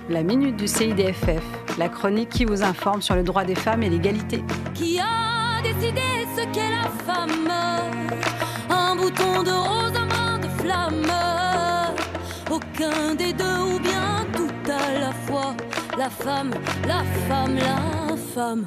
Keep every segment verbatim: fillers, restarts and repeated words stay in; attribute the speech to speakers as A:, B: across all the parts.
A: La minute du C I D F F, la chronique qui vous informe sur le droit des femmes et l'égalité.
B: Qui a décidé ce qu'est la femme? Un bouton de rose, un brin de flamme. Aucun des deux ou bien tout à la fois. La femme, la femme, la femme.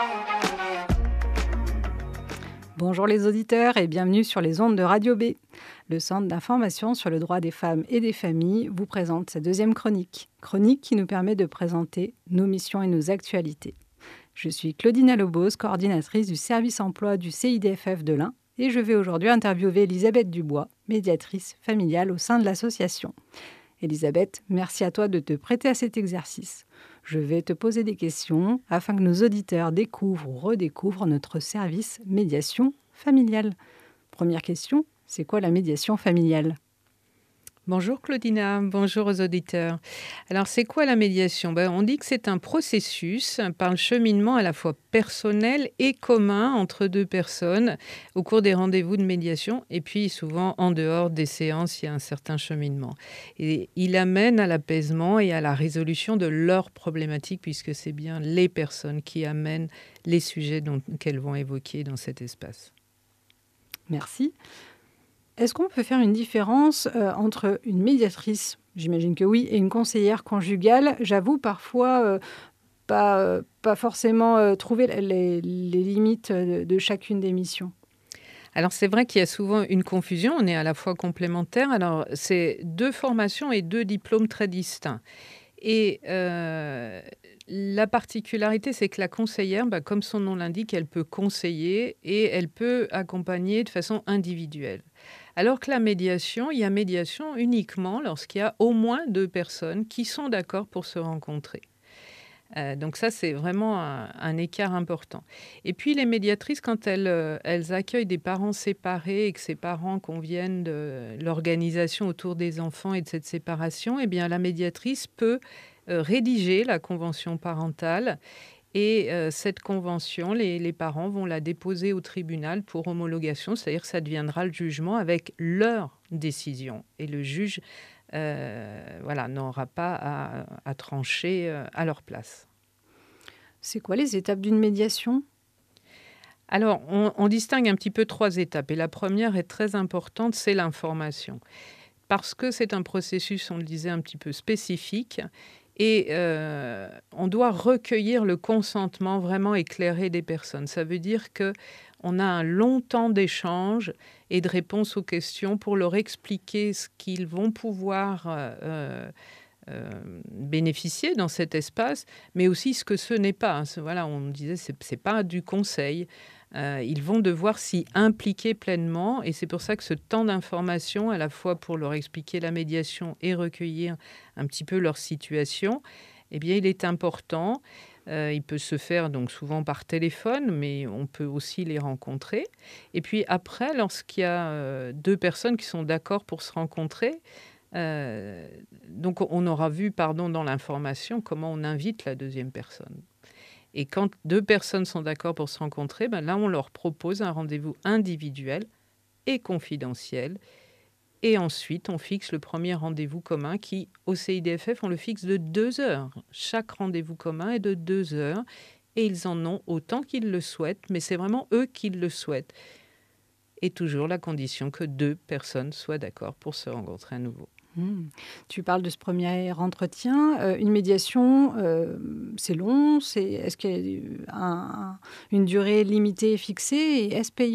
A: Bonjour les auditeurs et bienvenue sur les ondes de Radio B. Le Centre d'information sur le droit des femmes et des familles vous présente sa deuxième chronique. Chronique qui nous permet de présenter nos missions et nos actualités. Je suis Claudine Lobos, coordinatrice du service emploi du C I D F F de l'Ain, et je vais aujourd'hui interviewer Elisabeth Dubois, médiatrice familiale au sein de l'association. Elisabeth, merci à toi de te prêter à cet exercice. Je vais te poser des questions afin que nos auditeurs découvrent ou redécouvrent notre service médiation familiale. Première question, c'est quoi la médiation familiale ?
C: Bonjour Claudina, bonjour aux auditeurs. Alors c'est quoi la médiation ? Ben, on dit que c'est un processus par le cheminement à la fois personnel et commun entre deux personnes au cours des rendez-vous de médiation et puis souvent en dehors des séances, il y a un certain cheminement. Et il amène à l'apaisement et à la résolution de leurs problématiques puisque c'est bien les personnes qui amènent les sujets dont, qu'elles vont évoquer dans cet espace.
A: Merci. Est-ce qu'on peut faire une différence euh, entre une médiatrice, j'imagine que oui, et une conseillère conjugale ? J'avoue parfois euh, pas, euh, pas forcément euh, trouver les, les limites de, de chacune des missions.
C: Alors c'est vrai qu'il y a souvent une confusion, on est à la fois complémentaires. Alors c'est deux formations et deux diplômes très distincts. Et euh, la particularité, c'est que la conseillère, bah, comme son nom l'indique, elle peut conseiller et elle peut accompagner de façon individuelle. Alors que la médiation, il y a médiation uniquement lorsqu'il y a au moins deux personnes qui sont d'accord pour se rencontrer. Euh, donc ça, c'est vraiment un, un écart important. Et puis les médiatrices, quand elles, euh, elles accueillent des parents séparés et que ces parents conviennent de l'organisation autour des enfants et de cette séparation, eh bien la médiatrice peut euh, rédiger la convention parentale. Et euh, cette convention, les, les parents vont la déposer au tribunal pour homologation, c'est-à-dire que ça deviendra le jugement avec leur décision. Et le juge euh, voilà, n'aura pas à, à trancher euh, à leur place.
A: C'est quoi les étapes d'une médiation ?
C: Alors, on, on distingue un petit peu trois étapes. Et la première est très importante, c'est l'information. Parce que c'est un processus, on le disait, un petit peu spécifique. Et euh, on doit recueillir le consentement vraiment éclairé des personnes. Ça veut dire qu'on a un long temps d'échange et de réponse aux questions pour leur expliquer ce qu'ils vont pouvoir euh, euh, bénéficier dans cet espace, mais aussi ce que ce n'est pas. Voilà, on disait, ce n'est pas du conseil. Euh, ils vont devoir s'y impliquer pleinement et c'est pour ça que ce temps d'information, à la fois pour leur expliquer la médiation et recueillir un petit peu leur situation, eh bien, il est important. Euh, il peut se faire donc souvent par téléphone, mais on peut aussi les rencontrer. Et puis après, lorsqu'il y a euh, deux personnes qui sont d'accord pour se rencontrer, euh, donc on aura vu, pardon, dans l'information comment on invite la deuxième personne. Et quand deux personnes sont d'accord pour se rencontrer, ben là, on leur propose un rendez-vous individuel et confidentiel. Et ensuite, on fixe le premier rendez-vous commun qui, au C I D F F, on le fixe de deux heures. Chaque rendez-vous commun est de deux heures et ils en ont autant qu'ils le souhaitent, mais c'est vraiment eux qui le souhaitent. Et toujours la condition que deux personnes soient d'accord pour se rencontrer à nouveau.
A: Mmh. Tu parles de ce premier entretien. Euh, une médiation, euh, c'est long. C'est, est-ce qu'il y a un, une durée limitée et fixée et est-ce payant ?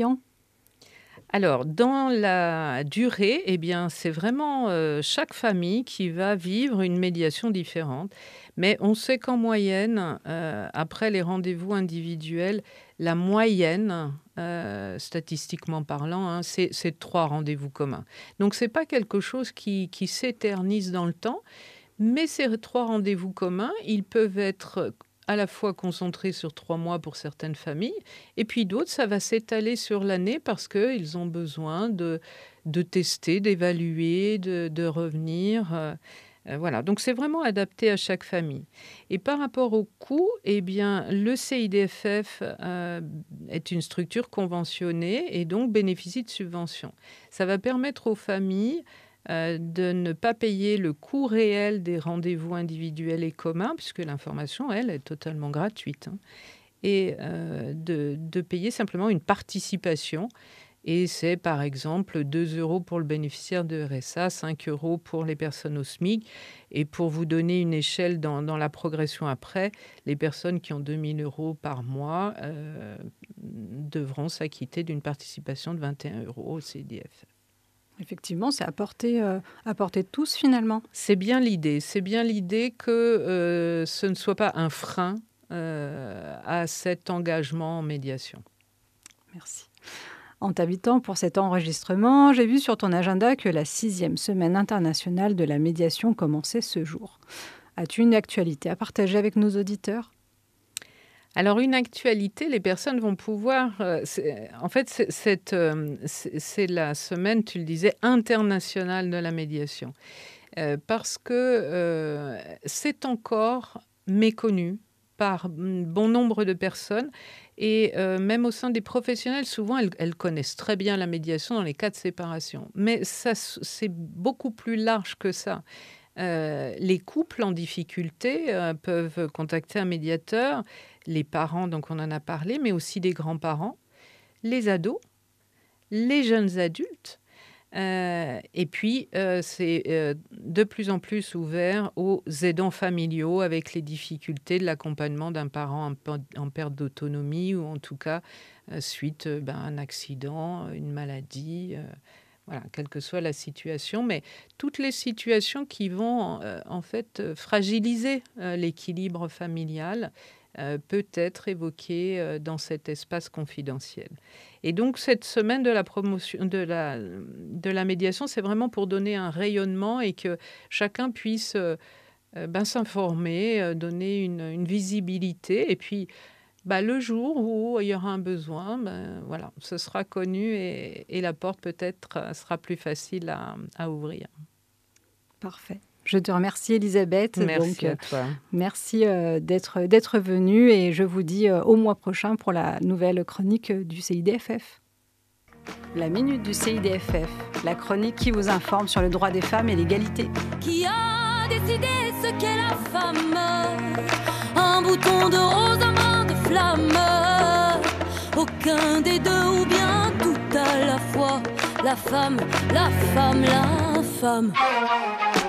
C: Alors, dans la durée, eh bien, c'est vraiment euh, chaque famille qui va vivre une médiation différente. Mais on sait qu'en moyenne, euh, après les rendez-vous individuels, la moyenne, euh, statistiquement parlant, hein, c'est, c'est trois rendez-vous communs. Donc, ce n'est pas quelque chose qui, qui s'éternise dans le temps, mais ces trois rendez-vous communs, ils peuvent être à la fois concentrés sur trois mois pour certaines familles, et puis d'autres, ça va s'étaler sur l'année parce qu'ils ont besoin de, de tester, d'évaluer, de, de revenir. Euh, euh, voilà, donc c'est vraiment adapté à chaque famille. Et par rapport au coût, eh bien, le C I D F F euh, est une structure conventionnée et donc bénéficie de subventions. Ça va permettre aux familles euh, de ne pas payer le coût réel des rendez-vous individuels et communs, puisque l'information, elle, est totalement gratuite, hein, et euh, de, de payer simplement une participation. Et c'est par exemple deux euros pour le bénéficiaire de R S A, cinq euros pour les personnes au SMIC. Et pour vous donner une échelle dans, dans la progression après, les personnes qui ont deux mille euros par mois euh, devront s'acquitter d'une participation de vingt et un euros au C I D F.
A: Effectivement, c'est à portée, euh, à portée de tous finalement.
C: C'est bien l'idée. C'est bien l'idée que euh, ce ne soit pas un frein euh, à cet engagement en médiation.
A: Merci. En t'invitant pour cet enregistrement, j'ai vu sur ton agenda que la sixième semaine internationale de la médiation commençait ce jour. As-tu une actualité à partager avec nos auditeurs ?
C: Alors, une actualité, les personnes vont pouvoir... Euh, en fait, c'est, c'est, euh, c'est, c'est la semaine, tu le disais, internationale de la médiation. Euh, parce que euh, c'est encore méconnu par bon nombre de personnes. Et euh, même au sein des professionnels, souvent, elles, elles connaissent très bien la médiation dans les cas de séparation. Mais ça, c'est beaucoup plus large que ça. Euh, les couples en difficulté euh, peuvent contacter un médiateur, les parents, donc on en a parlé, mais aussi des grands-parents, les ados, les jeunes adultes. Euh, et puis, euh, c'est euh, de plus en plus ouvert aux aidants familiaux avec les difficultés de l'accompagnement d'un parent en, en perte d'autonomie ou en tout cas euh, suite euh, ben, à un accident, une maladie, euh, voilà, quelle que soit la situation. Mais toutes les situations qui vont euh, en fait fragiliser euh, l'équilibre familial euh, peut être évoqué euh, dans cet espace confidentiel. Et donc, cette semaine de la promotion de la, de la médiation, c'est vraiment pour donner un rayonnement et que chacun puisse euh, ben, s'informer, euh, donner une, une visibilité. Et puis, ben, le jour où il y aura un besoin, ben, voilà, ce sera connu et, et la porte peut-être sera plus facile à, à ouvrir.
A: Parfait. Je te remercie, Elisabeth.
C: Merci
A: Donc,
C: à toi.
A: Merci euh, d'être, d'être venue et je vous dis euh, au mois prochain pour la nouvelle chronique du C I D F F. La Minute du C I D F F, la chronique qui vous informe sur le droit des femmes et l'égalité.
B: Qui a décidé ce qu'est la femme? Un bouton de rose, un brin de flamme. Aucun des deux ou bien tout à la fois. La femme, la femme, la femme.